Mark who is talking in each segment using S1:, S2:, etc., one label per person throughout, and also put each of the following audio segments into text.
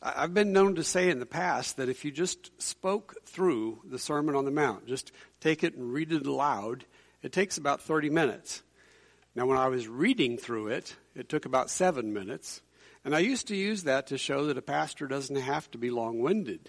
S1: I've been known to say in the past that if you just spoke through the Sermon on the Mount, just take it and read it aloud, it takes about 30 minutes. Now, when I was reading through it, it took about 7 minutes. And I used to use that to show that a pastor doesn't have to be long-winded,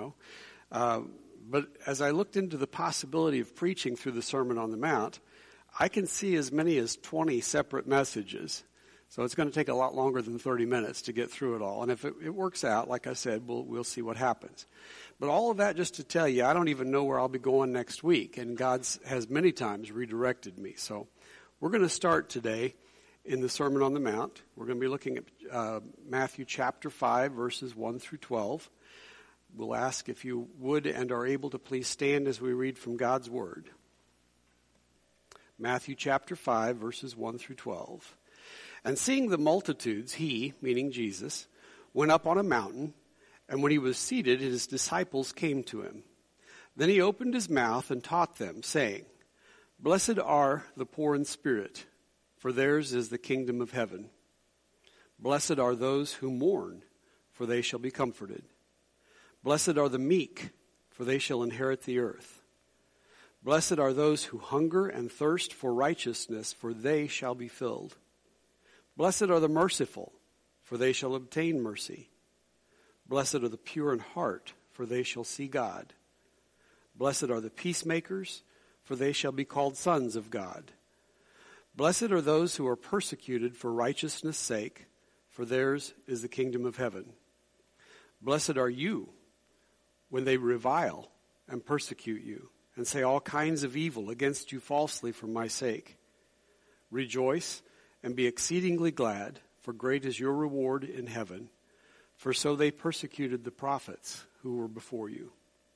S1: But as I looked into the possibility of preaching through the Sermon on the Mount, I can see as many as 20 separate messages. So it's going to take a lot longer than 30 minutes to get through it all. And if it works out, like I said, we'll see what happens. But all of that just to tell you, I don't even know where I'll be going next week. And God has many times redirected me. So we're going to start today in the Sermon on the Mount. We're going to be looking at Matthew chapter 5, verses 1 through 12. We'll ask if you would and are able to please stand as we read from God's Word. Matthew chapter 5, verses 1 through 12. And seeing the multitudes, he, meaning Jesus, went up on a mountain, and when he was seated, his disciples came to him. Then he opened his mouth and taught them, saying, Blessed are the poor in spirit, for theirs is the kingdom of heaven. Blessed are those who mourn, for they shall be comforted. Blessed are the meek, for they shall inherit the earth. Blessed are those who hunger and thirst for righteousness, for they shall be filled. Blessed are the merciful, for they shall obtain mercy. Blessed are the pure in heart, for they shall see God. Blessed are the peacemakers, for they shall be called sons of God. Blessed are those who are persecuted for righteousness' sake, for theirs is the kingdom of heaven. Blessed are you when they revile and persecute you, and say all kinds of evil against you falsely for my sake. Rejoice and be exceedingly glad, for great is your reward in heaven. For so they persecuted the prophets who were before you.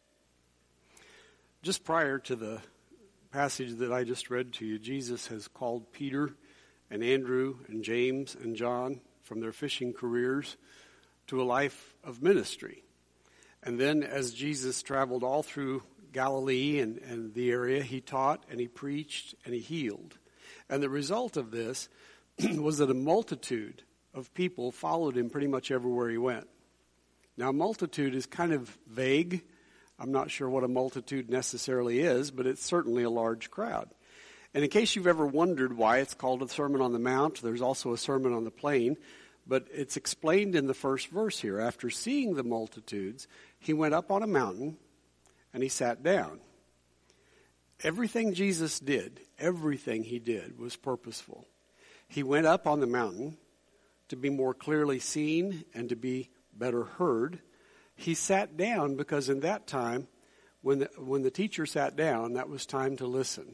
S1: Just prior to the passage that I just read to you, Jesus has called Peter and Andrew and James and John from their fishing careers to a life of ministry. And then as Jesus traveled all through Galilee and the area, he taught and he preached and he healed. And the result of this was that a multitude of people followed him pretty much everywhere he went. Now, multitude is kind of vague. I'm not sure what a multitude necessarily is, but it's certainly a large crowd. And in case you've ever wondered why it's called a Sermon on the Mount, there's also a Sermon on the Plain, but it's explained in the first verse here. After seeing the multitudes, he went up on a mountain and he sat down. Everything Jesus did, everything he did was purposeful. He went up on the mountain to be more clearly seen and to be better heard. He sat down because in that time, when the teacher sat down, that was time to listen.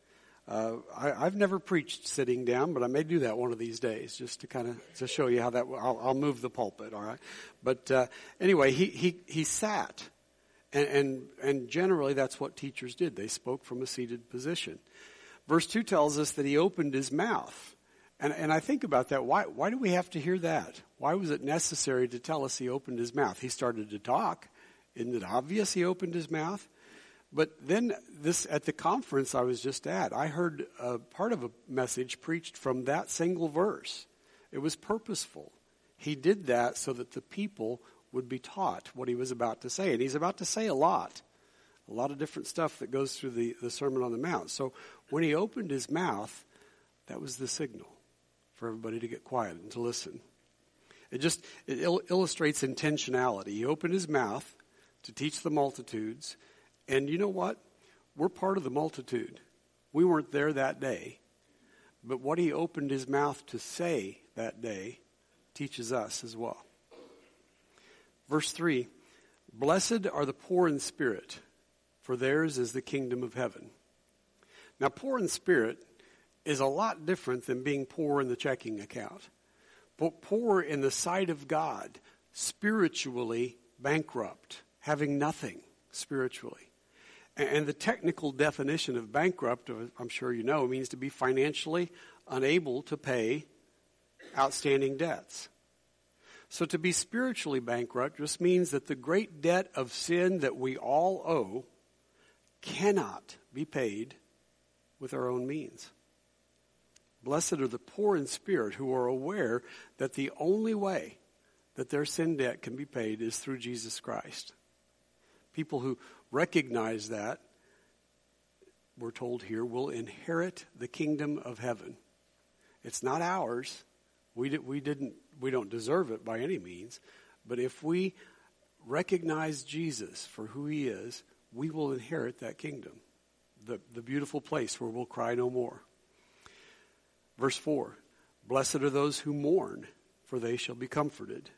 S1: I've never preached sitting down, but I may do that one of these days just to show you how that. I'll move the pulpit, all right. But anyway, he sat, and generally that's what teachers did. They spoke from a seated position. Verse 2 tells us that he opened his mouth. And I think about that. Why do we have to hear that? Why was it necessary to tell us he opened his mouth? He started to talk. Isn't it obvious he opened his mouth? But then at the conference I was just at, I heard part of a message preached from that single verse. It was purposeful. He did that so that the people would be taught what he was about to say. And he's about to say a lot of different stuff that goes through the Sermon on the Mount. So when he opened his mouth, that was the signal for everybody to get quiet and to listen. It illustrates intentionality. He opened his mouth to teach the multitudes. And you know what? We're part of the multitude. We weren't there that day. But what he opened his mouth to say that day teaches us as well. Verse 3, Blessed are the poor in spirit, for theirs is the kingdom of heaven. Now, poor in spirit is a lot different than being poor in the checking account. But poor in the sight of God, spiritually bankrupt, having nothing spiritually. And the technical definition of bankrupt, I'm sure you know, means to be financially unable to pay outstanding debts. So to be spiritually bankrupt just means that the great debt of sin that we all owe cannot be paid with our own means. Blessed are the poor in spirit who are aware that the only way that their sin debt can be paid is through Jesus Christ. People who recognize that, we're told here, will inherit the kingdom of heaven. It's not ours. We don't deserve it by any means. But if we recognize Jesus for who he is, we will inherit that kingdom, the beautiful place where we'll cry no more. Verse 4, blessed are those who mourn, for they shall be comforted.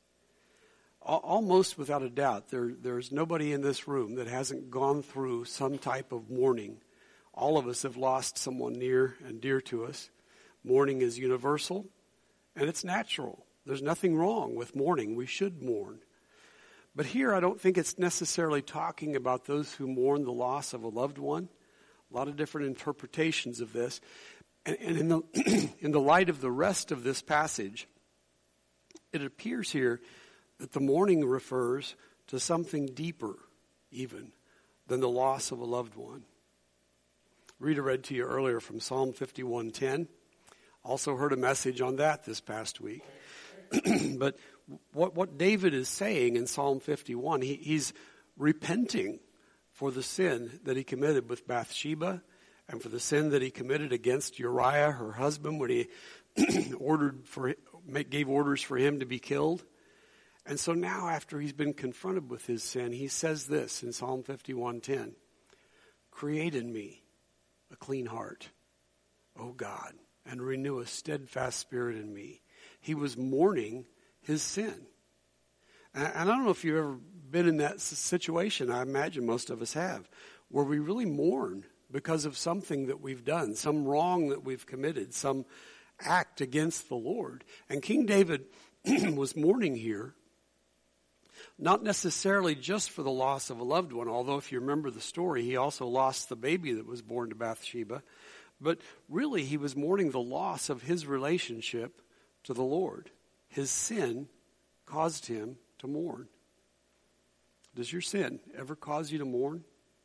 S1: Almost without a doubt, there's nobody in this room that hasn't gone through some type of mourning. All of us have lost someone near and dear to us. Mourning is universal, and it's natural. There's nothing wrong with mourning. We should mourn. But here, I don't think it's necessarily talking about those who mourn the loss of a loved one. A lot of different interpretations of this. And in the light of the rest of this passage, it appears here that the mourning refers to something deeper, even, than the loss of a loved one. Rita read to you earlier from Psalm 51:10. Also heard a message on that this past week. But what David is saying in Psalm 51, he's repenting for the sin that he committed with Bathsheba and for the sin that he committed against Uriah, her husband, when he gave orders for him to be killed. And so now, after he's been confronted with his sin, he says this in Psalm 51:10, create in me a clean heart, O God, and renew a steadfast spirit in me. He was mourning his sin. And I don't know if you've ever been in that situation. I imagine most of us have, where we really mourn because of something that we've done, some wrong that we've committed, some act against the Lord. And King David was mourning here, not necessarily just for the loss of a loved one, although if you remember the story, he also lost the baby that was born to Bathsheba. But really, he was mourning the loss of his relationship to the Lord. His sin caused him to mourn. Does your sin ever cause you to mourn?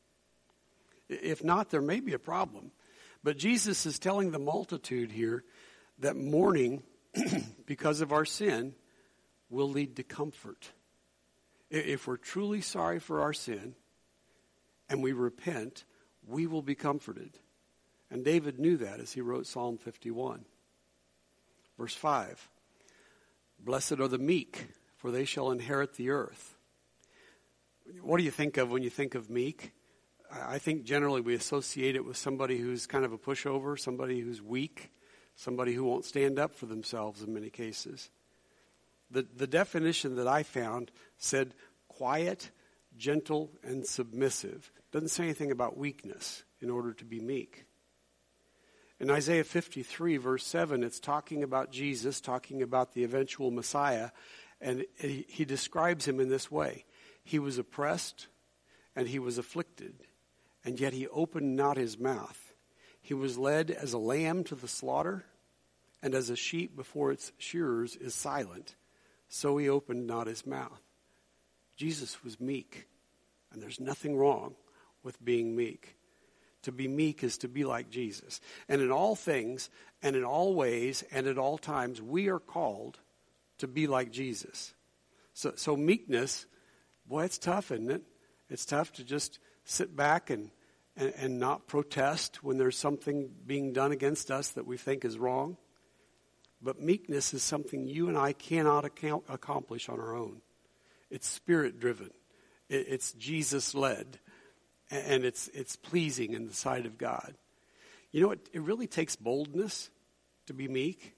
S1: If not, there may be a problem. But Jesus is telling the multitude here that mourning because of our sin will lead to comfort. If we're truly sorry for our sin and we repent, we will be comforted. And David knew that as he wrote Psalm 51. Verse 5, blessed are the meek, for they shall inherit the earth. What do you think of when you think of meek? I think generally we associate it with somebody who's kind of a pushover, somebody who's weak, somebody who won't stand up for themselves in many cases. The definition that I found said quiet, gentle, and submissive. Doesn't say anything about weakness in order to be meek. In Isaiah 53, verse 7, it's talking about Jesus, talking about the eventual Messiah, and he describes him in this way. He was oppressed and he was afflicted, and yet he opened not his mouth. He was led as a lamb to the slaughter, and as a sheep before its shearers is silent, so he opened not his mouth. Jesus was meek, and there's nothing wrong with being meek. To be meek is to be like Jesus. And in all things, and in all ways, and at all times, we are called to be like Jesus. So meekness, boy, it's tough, isn't it? It's tough to just sit back and not protest when there's something being done against us that we think is wrong. But meekness is something you and I cannot accomplish on our own. It's spirit-driven. It's Jesus-led. And it's pleasing in the sight of God. You know, it really takes boldness to be meek.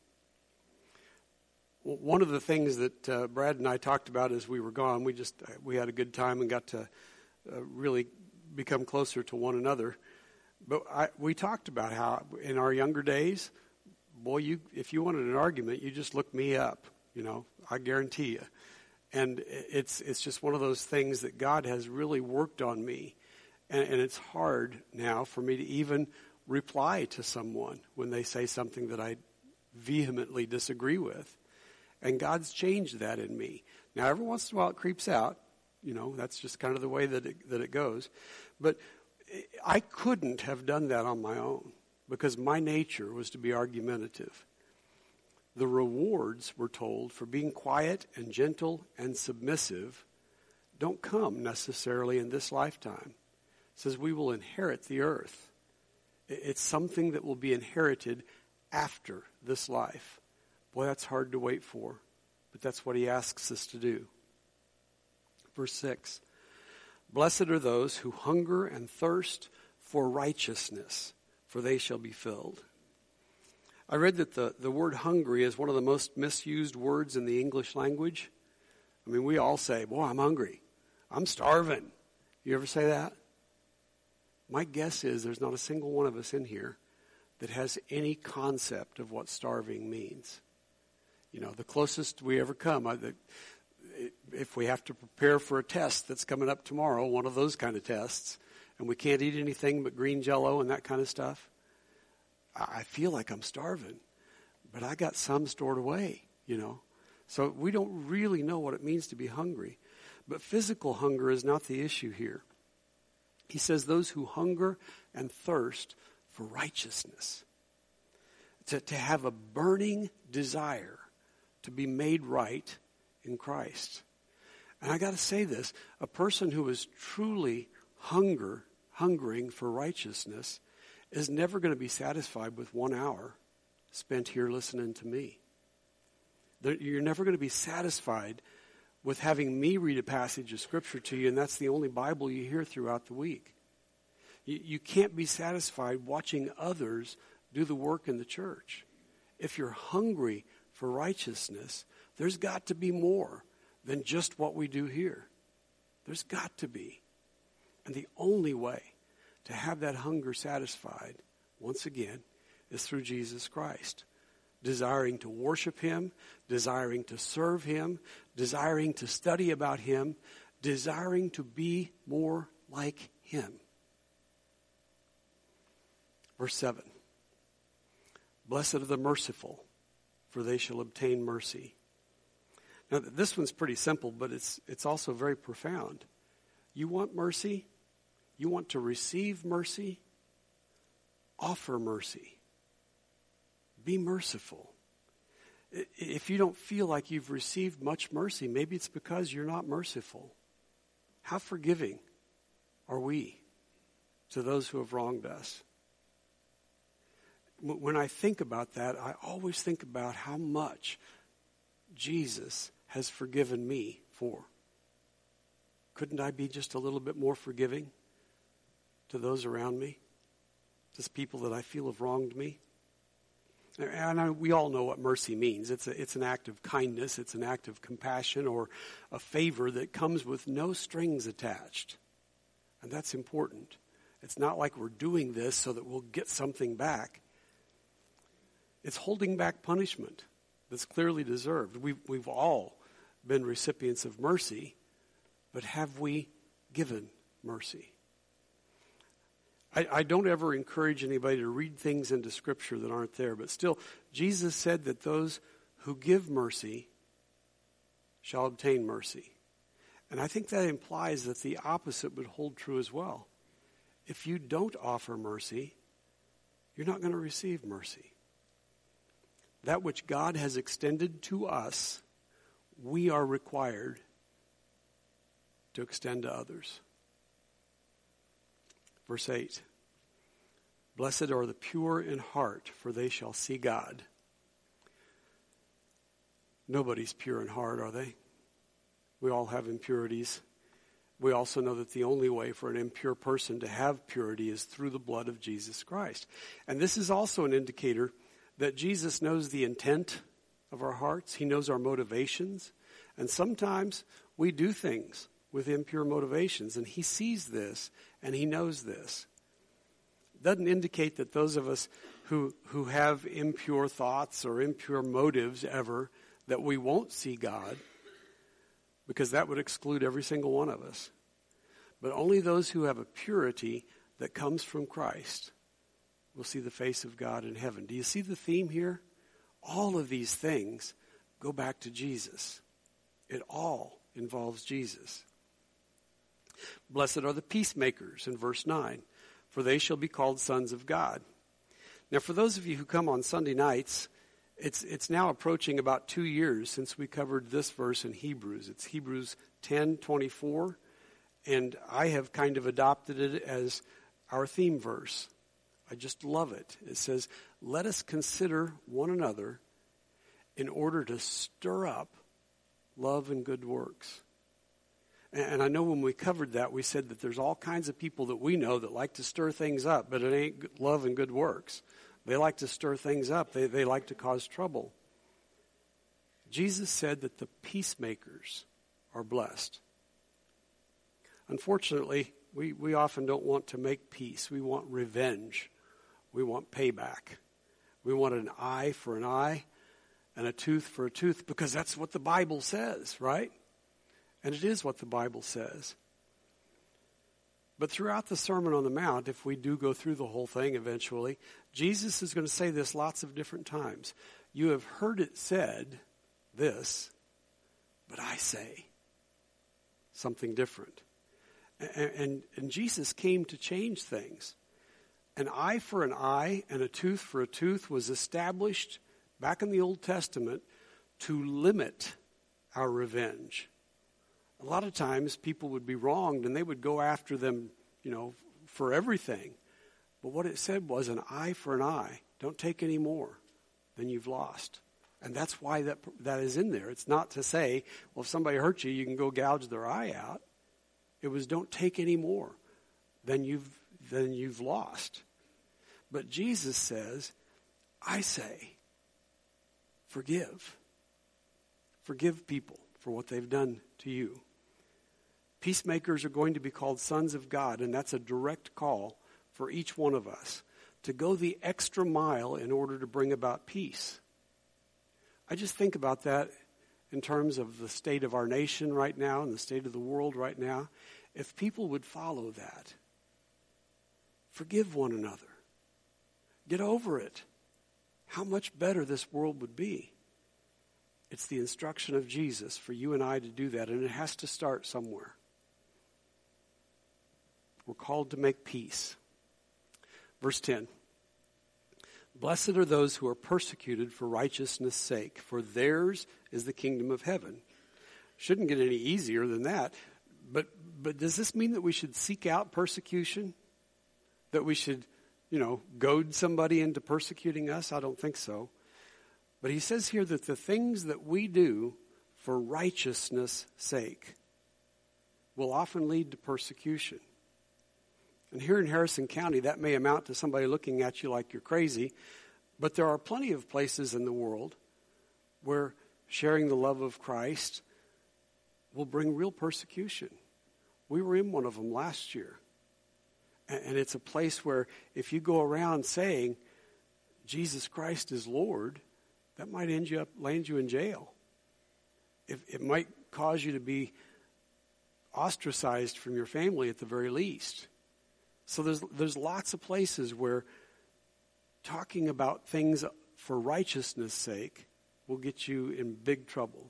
S1: One of the things that Brad and I talked about as we were gone, we had a good time and got to really become closer to one another. But we talked about how in our younger days, boy, if you wanted an argument, you just look me up. You know, I guarantee you. And it's just one of those things that God has really worked on me. And it's hard now for me to even reply to someone when they say something that I vehemently disagree with. And God's changed that in me. Now, every once in a while it creeps out. You know, that's just kind of the way that it goes. But I couldn't have done that on my own because my nature was to be argumentative. the rewards, we're told, for being quiet and gentle and submissive don't come necessarily in this lifetime. It says we will inherit the earth. It's something that will be inherited after this life. Boy, that's hard to wait for, but that's what he asks us to do. Verse 6, blessed are those who hunger and thirst for righteousness, for they shall be filled. I read that the word hungry is one of the most misused words in the English language. I mean, we all say, boy, I'm hungry. I'm starving. You ever say that? My guess is there's not a single one of us in here that has any concept of what starving means. You know, the closest we ever come, if we have to prepare for a test that's coming up tomorrow, one of those kind of tests, and we can't eat anything but green Jell-O and that kind of stuff, I feel like I'm starving, but I got some stored away, you know. So we don't really know what it means to be hungry. But physical hunger is not the issue here. He says those who hunger and thirst for righteousness, to have a burning desire to be made right in Christ. And I got to say this, a person who is truly hungering for righteousness is never going to be satisfied with 1 hour spent here listening to me. You're never going to be satisfied with having me read a passage of Scripture to you, and that's the only Bible you hear throughout the week. You can't be satisfied watching others do the work in the church. If you're hungry for righteousness, there's got to be more than just what we do here. There's got to be. And the only way to have that hunger satisfied, once again, is through Jesus Christ. Desiring to worship him, desiring to serve him, desiring to study about him, desiring to be more like him. Verse 7. Blessed are the merciful, for they shall obtain mercy. Now, this one's pretty simple, but it's also very profound. You want mercy? You want to receive mercy? Offer mercy. Be merciful. If you don't feel like you've received much mercy, maybe it's because you're not merciful. How forgiving are we to those who have wronged us? When I think about that, I always think about how much Jesus has forgiven me for. Couldn't I be just a little bit more forgiving to those around me? To people that I feel have wronged me? And we all know what mercy means. It's an act of kindness. It's an act of compassion or a favor that comes with no strings attached. And that's important. It's not like we're doing this so that we'll get something back. It's holding back punishment that's clearly deserved. We've all been recipients of mercy, but have we given mercy? I don't ever encourage anybody to read things into Scripture that aren't there, but still, Jesus said that those who give mercy shall obtain mercy. And I think that implies that the opposite would hold true as well. If you don't offer mercy, you're not going to receive mercy. That which God has extended to us, we are required to extend to others. Verse 8, blessed are the pure in heart, for they shall see God. Nobody's pure in heart, are they? We all have impurities. We also know that the only way for an impure person to have purity is through the blood of Jesus Christ. And this is also an indicator that Jesus knows the intent of our hearts. He knows our motivations. And sometimes we do things with impure motivations, and he sees this and he knows this. It doesn't indicate that those of us who have impure thoughts or impure motives ever, that we won't see God, because that would exclude every single one of us. But only those who have a purity that comes from Christ will see the face of God in heaven. Do you see the theme here? All of these things go back to Jesus. It all involves Jesus. Blessed are the peacemakers in verse 9, for they shall be called sons of God. Now, for those of you who come on Sunday nights, It's now approaching about 2 years since we covered this verse in Hebrews. It's Hebrews 10:24, and I have kind of adopted it as our theme verse. I just love it. It says, "Let us consider one another in order to stir up love and good works." And I know when we covered that, we said that there's all kinds of people that we know that like to stir things up, but it ain't love and good works. They like to stir things up. They like to cause trouble. Jesus said that the peacemakers are blessed. Unfortunately, we often don't want to make peace. We want revenge. We want payback. We want an eye for an eye and a tooth for a tooth, because that's what the Bible says, right? And it is what the Bible says. But throughout the Sermon on the Mount, if we do go through the whole thing eventually, Jesus is going to say this lots of different times. "You have heard it said this, but I say something different." And Jesus came to change things. An eye for an eye and a tooth for a tooth was established back in the Old Testament to limit our revenge. A lot of times people would be wronged and they would go after them, for everything. But what it said was an eye for an eye. Don't take any more than you've lost. And that's why that is in there. It's not to say, well, if somebody hurts you, you can go gouge their eye out. It was don't take any more than you've lost. But Jesus says, I say, forgive. Forgive people for what they've done to you. Peacemakers are going to be called sons of God, and that's a direct call for each one of us to go the extra mile in order to bring about peace. I just think about that in terms of the state of our nation right now and the state of the world right now. If people would follow that, forgive one another, get over it, how much better this world would be. It's the instruction of Jesus for you and I to do that, and it has to start somewhere. We're called to make peace. Verse 10. Blessed are those who are persecuted for righteousness' sake, for theirs is the kingdom of heaven. Shouldn't get any easier than that. But does this mean that we should seek out persecution? That we should, goad somebody into persecuting us? I don't think so. But he says here that the things that we do for righteousness' sake will often lead to persecution. And here in Harrison County, that may amount to somebody looking at you like you're crazy, but there are plenty of places in the world where sharing the love of Christ will bring real persecution. We were in one of them last year. And it's a place where if you go around saying Jesus Christ is Lord, that might land you in jail. It might cause you to be ostracized from your family at the very least. So there's lots of places where talking about things for righteousness' sake will get you in big trouble.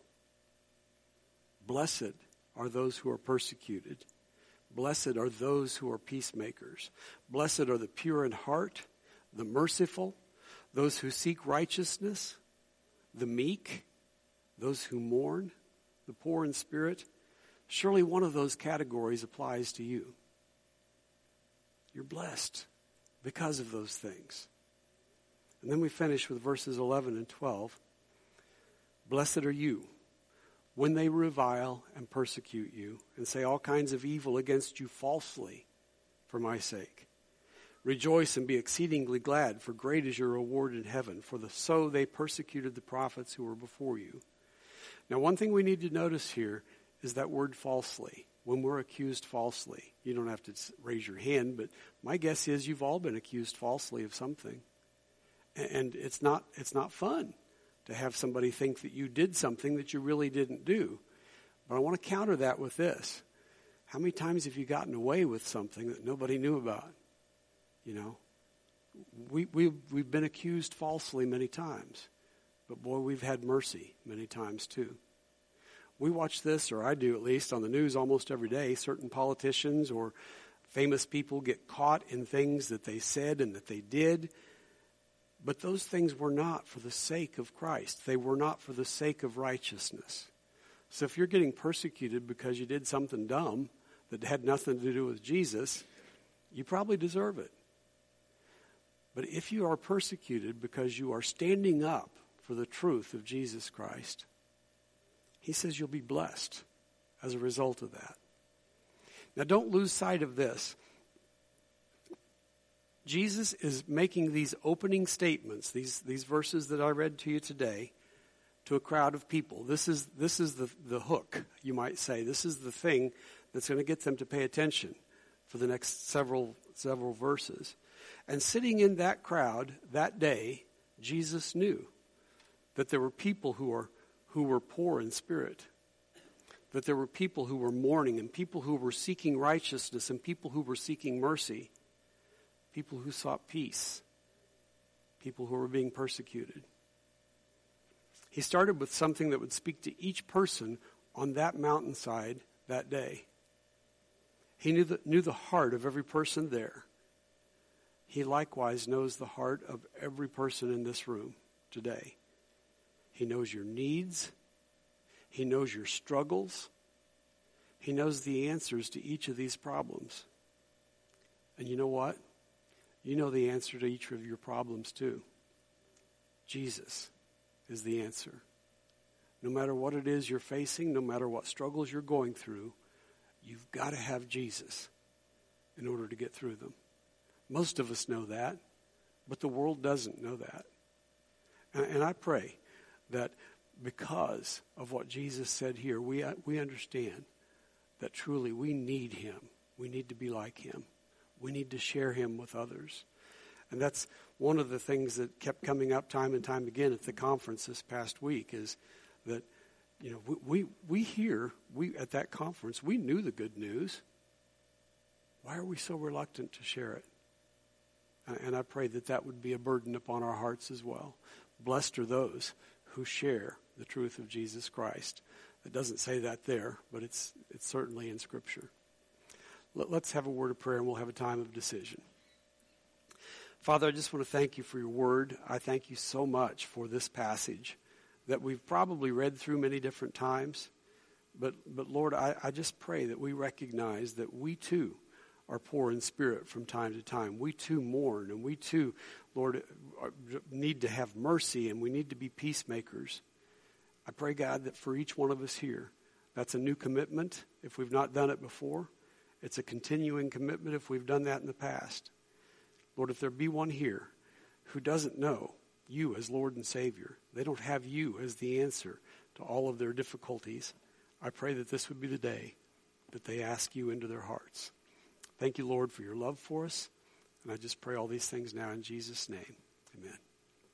S1: Blessed are those who are persecuted. Blessed are those who are peacemakers. Blessed are the pure in heart, the merciful, those who seek righteousness, the meek, those who mourn, the poor in spirit. Surely one of those categories applies to you. You're blessed because of those things. And then we finish with verses 11 and 12. Blessed are you when they revile and persecute you and say all kinds of evil against you falsely for my sake. Rejoice and be exceedingly glad, for great is your reward in heaven. For so they persecuted the prophets who were before you. Now, one thing we need to notice here is that word falsely. When we're accused falsely, you don't have to raise your hand, but my guess is you've all been accused falsely of something. And it's not fun to have somebody think that you did something that you really didn't do. But I want to counter that with this. How many times have you gotten away with something that nobody knew about? We've been accused falsely many times. But boy, we've had mercy many times too. We watch this, or I do at least, on the news almost every day. Certain politicians or famous people get caught in things that they said and that they did. But those things were not for the sake of Christ. They were not for the sake of righteousness. So if you're getting persecuted because you did something dumb that had nothing to do with Jesus, you probably deserve it. But if you are persecuted because you are standing up for the truth of Jesus Christ, he says you'll be blessed as a result of that. Now don't lose sight of this. Jesus is making these opening statements, these verses that I read to you today, to a crowd of people. This is the hook, you might say. This is the thing that's going to get them to pay attention for the next several verses. And sitting in that crowd that day, Jesus knew that there were people who were poor in spirit, that there were people who were mourning, and people who were seeking righteousness, and people who were seeking mercy, people who sought peace, people who were being persecuted. He started with something that would speak to each person on that mountainside that day. He knew the heart of every person there. He likewise knows the heart of every person in this room today. He knows your needs. He knows your struggles. He knows the answers to each of these problems. And you know what? You know the answer to each of your problems too. Jesus is the answer. No matter what it is you're facing, no matter what struggles you're going through, you've got to have Jesus in order to get through them. Most of us know that, but the world doesn't know that. And I pray that because of what Jesus said here, we understand that truly we need him. We need to be like him. We need to share him with others. And that's one of the things that kept coming up time and time again at the conference this past week, is that, you know, we at that conference, we knew the good news. Why are we so reluctant to share it? And I pray that that would be a burden upon our hearts as well. Blessed are those who share the truth of Jesus Christ. It doesn't say that there, but it's certainly in Scripture. Let's have a word of prayer, and we'll have a time of decision. Father, I just want to thank you for your word. I thank you so much for this passage that we've probably read through many different times. But Lord, I just pray that we recognize that we too are poor in spirit from time to time. We too mourn, and we too, Lord, need to have mercy, and we need to be peacemakers. I pray, God, that for each one of us here, that's a new commitment if we've not done it before. It's a continuing commitment if we've done that in the past. Lord, if there be one here who doesn't know you as Lord and Savior, they don't have you as the answer to all of their difficulties, I pray that this would be the day that they ask you into their hearts. Thank you, Lord, for your love for us. And I just pray all these things now in Jesus' name.